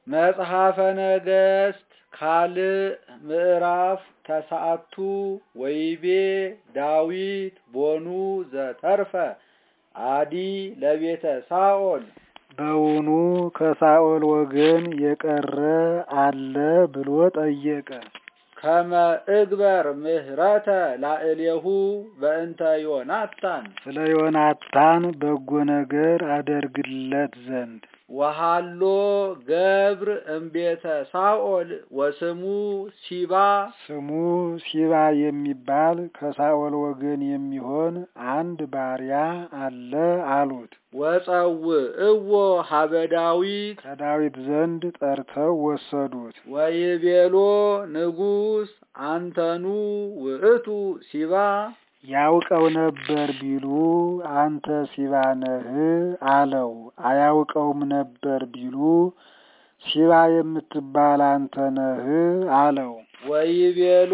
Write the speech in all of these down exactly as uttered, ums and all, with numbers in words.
መጽሐፈ ነገሥት ካልዕ ምዕራፍ ተስዓቱ ወይቤ ዳዊት ቦኑ ዘተርፈ አዲ ለቤተ ሳኦል በውኑ ከሳኦል ወገን የቀረ አለ ብሎ ጠየቀ። ከመ እግበር ምህረተ ላዕሌሁ በእንተ ዮናታን ስለ ዮናታን በጎ ነገር አደርግለት ዘንድ ወሃሎ ገብር እምቤተ ሳኦል ወስሙ ሲባ ስሙ ሲባ የሚባል ከሳኦል ወገን የሚሆን አንድ ባሪያ አለ አሉት። ወጸውዕዎ ሀበ ዳዊት ከዳዊት ዘንድ ጠርተው ወሰዱት። ወይቤሎ ንጉሥ አንተኑ ውእቱ ሲባ ያውቀው ነበር ቢሉ አንተ ሲባ ነህ አለው። አያውቀውም ነበር ቢሉ ሲባ የምትባል አንተ ነህ አለው። ወይቤሎ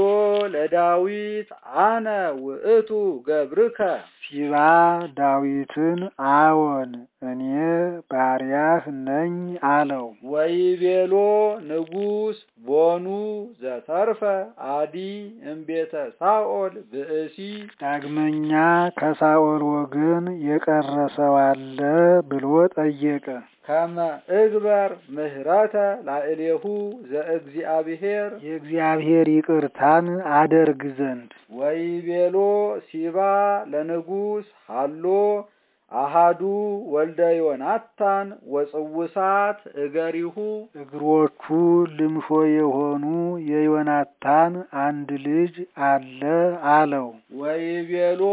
ለዳዊት አነ ውእቱ ገብርከ ሲባ ዳዊትን አዎን እኔ ባሪያህ ነኝ አለው። ወይቤሎ ንጉሥ ቦኑ ዘተርፈ አዲ እምቤተ ሳኦል ብእሲ ዳግመኛ ከሳኦል ወገን የቀረ ሰው አለ ብሎ ጠየቀ። ከመ እግበር ምህረተ ላዕሌሁ ዘእግዚአብሔር የእግዚአብሔር ይቅርታን አደርግ ዘንድ። ወይቤሎ ሲባ ለንጉሥ ሃሎ አሃዱ ወልደ ዮናታን ወጽውሳት እገሪሁ እግሮቹ ልምሾ የሆኑ የዮናታን አንድ ልጅ አለ አለው። ወይቤሎ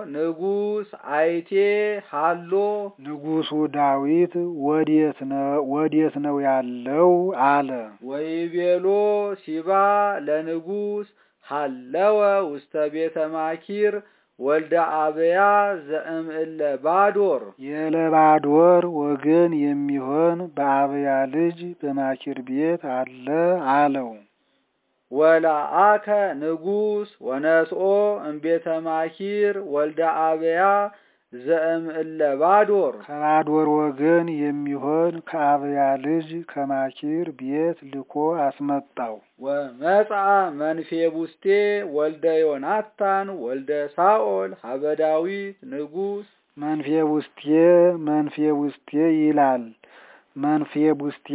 ንጉሥ አይቴ ሃሎ ንጉሡ ዳዊት ወዴት ነው ወዴት ነው ያለው አለ። ወይቤሎ ሲባ ለንጉሥ ሃለወ ውስተ ቤተ ማኪር ወልደ አብያ ዘእምእለ ባዶር የለባዶር ወገን የሚሆን በአብያ ልጅ በማኪር ቤት አለ አለው። ወለአከ ንጉሥ ወነስኦ እምቤተ ማኪር ወልደ አብያ ዘእምእለ ባዶር ከባዶር ወገን የሚሆን ከአብያ ልጅ ከማኪር ቤት ልኮ አስመጣው። ወመጽአ መንፌቡስቴ ወልደ ዮናታን ወልደ ሳኦል ሀበ ዳዊት ንጉሥ መንፌቡስቴ መንፌቡስቴ ይላል። መንፌቡስቴ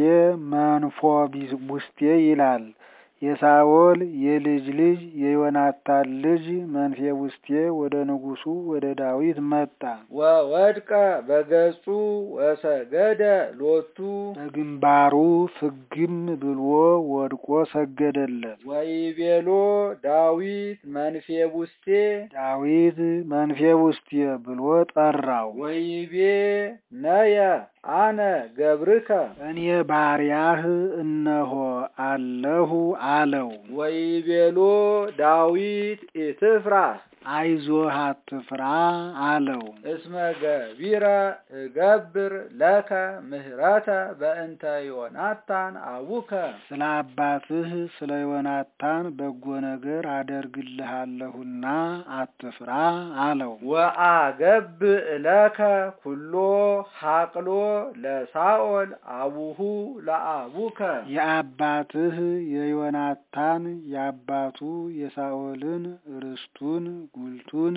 መንፎቡስቴ ይላል። የሳኦል የልጅ ልጅ የዮናታን ልጅ መንፌቡስቴ ወደ ንጉሡ ወደ ዳዊት መጣ። ወወድቀ በገጹ ወሰገደ ሎቱ በግንባሩ ፍግም ብሎ ወድቆ ሰገደለት። ወይቤሎ ዳዊት መንፌቡስቴ ዳዊት መንፌቡስቴ ብሎ ጠራው። ወይቤ ነየ አነ ገብርከ እኔ ባሪያህ እነሆ አለሁ አለው። ወይቤሎ ዳዊት ኢትፍራህ አይዞህ አትፍራ አለው። እስመ ገቢረ እገብር ለከ ምህረተ በእንተ ዮናታን አቡከ ስለ አባትህ ስለ ዮናታን በጎ ነገር አደርግልሃለሁና አትፍራ አለው። ወአገብእ ለከ ኩሎ ሐቅሎ ለሳኦል አቡሁ ለአቡከ የአባትህ የዮናታን የአባቱ የሳኦልን ርስቱን ጉልቱን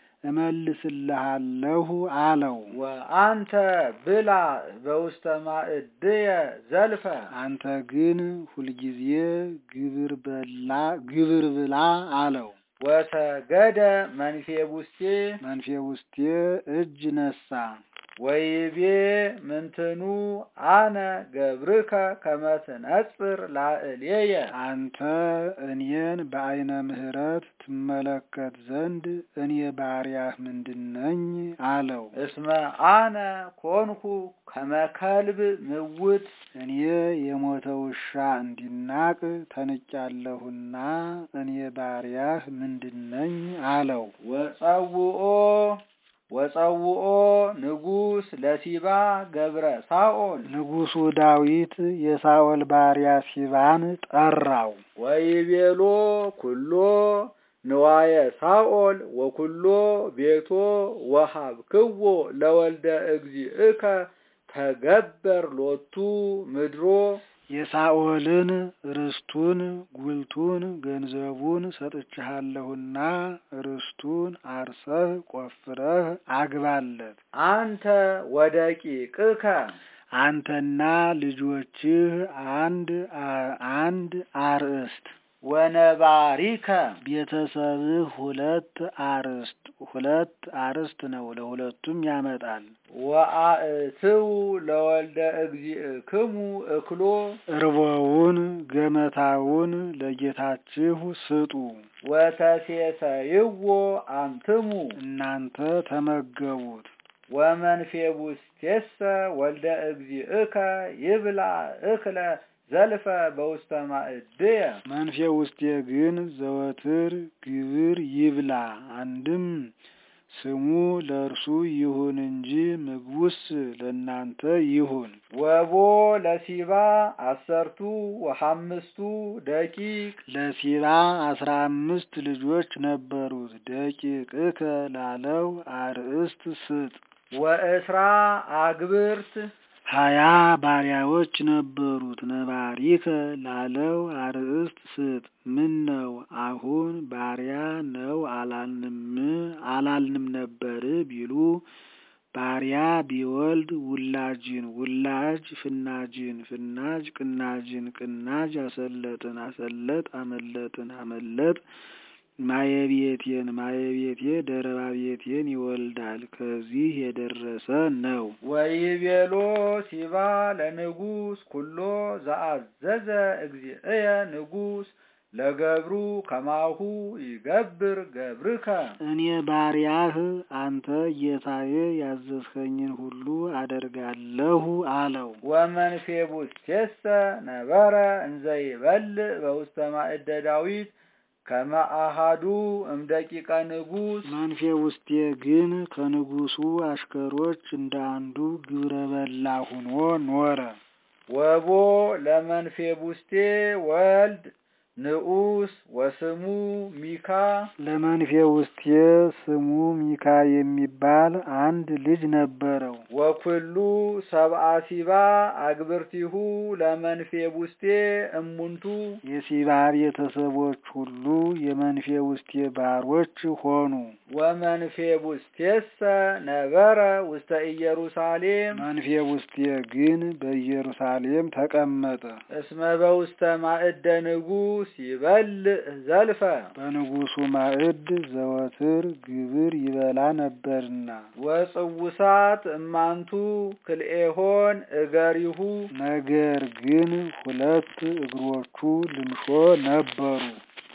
እመልስልሃለሁ አለው። ወአንተ ብላ በውስተ ማዕድየ ዘልፈ አንተ ግን ሁልጊዜ ግብር በላ ግብር ብላ አለው። ወሰገደ መንፌቡስቴ መንፌቡስቴ እጅ ነሳ። ወይቤ ምንትኑ አነ ገብርከ ከመ ትነጽር ላዕሌየ አንተ እኔን በዓይነ ምህረት ትመለከት ዘንድ እኔ ባሪያህ ምንድነኝ አለው። እስመ አነ ኮንኩ ከመ ከልብ ምውት እኔ የሞተ ውሻ እንዲናቅ ተንጫለሁና እኔ ባሪያህ ምንድነኝ አለው። ወጸውኦ ወጸውኦ ንጉሥ ለሲባ ገብረ ሳኦል ንጉሡ ዳዊት የሳኦል ባሪያ ሲባን ጠራው። ወይቤሎ ኩሎ ንዋየ ሳኦል ወኩሎ ቤቶ ወሀብክዎ ለወልደ እግዚእከ ተገበር ሎቱ ምድሮ የሳኦልን ርስቱን ጉልቱን ገንዘቡን ሰጥቼሃለሁና ርስቱን አርሰህ ቆፍረህ አግባለት። አንተ ወደቂቅከ አንተና ልጆችህ አንድ አንድ አርእስት ወነባሪከ ቤተሰብህ ሁለት አርእስት ሁለት አርእስት ነው፣ ለሁለቱም ያመጣል። ወአእትው ለወልደ እግዚእክሙ እክሎ እርቦውን ገመታውን ለጌታችሁ ስጡ። ወተሴሰይዎ አንትሙ እናንተ ተመገቡት። ወመንፌቡስቴሰ ወልደ እግዚእከ ይብላ እክለ ዘልፈ በውስተ ማእድየ መንፌ ውስጤ ግን ዘወትር ግብር ይብላ። አንድም ስሙ ለእርሱ ይሁን እንጂ ምግቡስ ለእናንተ ይሁን። ወቦ ለሲባ አሰርቱ ወሐምስቱ ደቂቅ ለሲባ አስራ አምስት ልጆች ነበሩት። ደቂቅከ ላለው አርእስት ስጥ። ወእስራ አግብርት ሀያ ባሪያዎች ነበሩት። ነባሪከ ላለው አርእስት ስጥ። ምን ነው አሁን ባሪያ ነው አላልንም አላልንም ነበር ቢሉ፣ ባሪያ ቢወልድ ውላጅን ውላጅ ፍናጅን ፍናጅ ቅናጅን ቅናጅ አሰለጥን አሰለጥ አመለጥን አመለጥ ማየቤቴን ማየቤቴ ደረባቤቴን ይወልዳል። ከዚህ የደረሰ ነው። ወይቤሎ ሲባ ለንጉስ ኩሎ ዘአዘዘ እግዚእየ ንጉስ ለገብሩ ከማሁ ይገብር ገብርከ እኔ ባሪያህ አንተ ጌታዬ ያዘዝኸኝን ሁሉ አደርጋለሁ አለው። ወመንፌቡስቴሰ ነበረ እንዘ ይበልዕ በውስተ ማእደ ዳዊት ከመ አሐዱ እምደቂቀ ንጉስ መንፌ ውስጤ ግን ከንጉሱ አሽከሮች እንደ አንዱ ግብረ በላ ሆኖ ኖረ። ወቦ ለመንፌቡስቴ ወልድ ንዑስ ወስሙ ሚካ ለመንፌ ውስጤ ስሙ ሚካ የሚባል አንድ ልጅ ነበረው። ወኩሉ ሰብአ ሲባ አግብርቲሁ ለመንፌቡስቴ እሙንቱ የሲባ ቤተሰቦች ሁሉ የመንፌ ውስጤ ባሮች ሆኑ። ወመንፌቡስቴሰ ነበረ ውስተ ኢየሩሳሌም መንፌ ውስጤ ግን በኢየሩሳሌም ተቀመጠ። እስመ በውስተ ማእደ ንጉስ ይበልዕ ዘልፈ በንጉሱ ማዕድ ዘወትር ግብር ይበላ ነበርና። ወጽውሳት እማንቱ ክልኤሆን እገሪሁ ነገር ግን ሁለት እግሮቹ ልምሾ ነበሩ።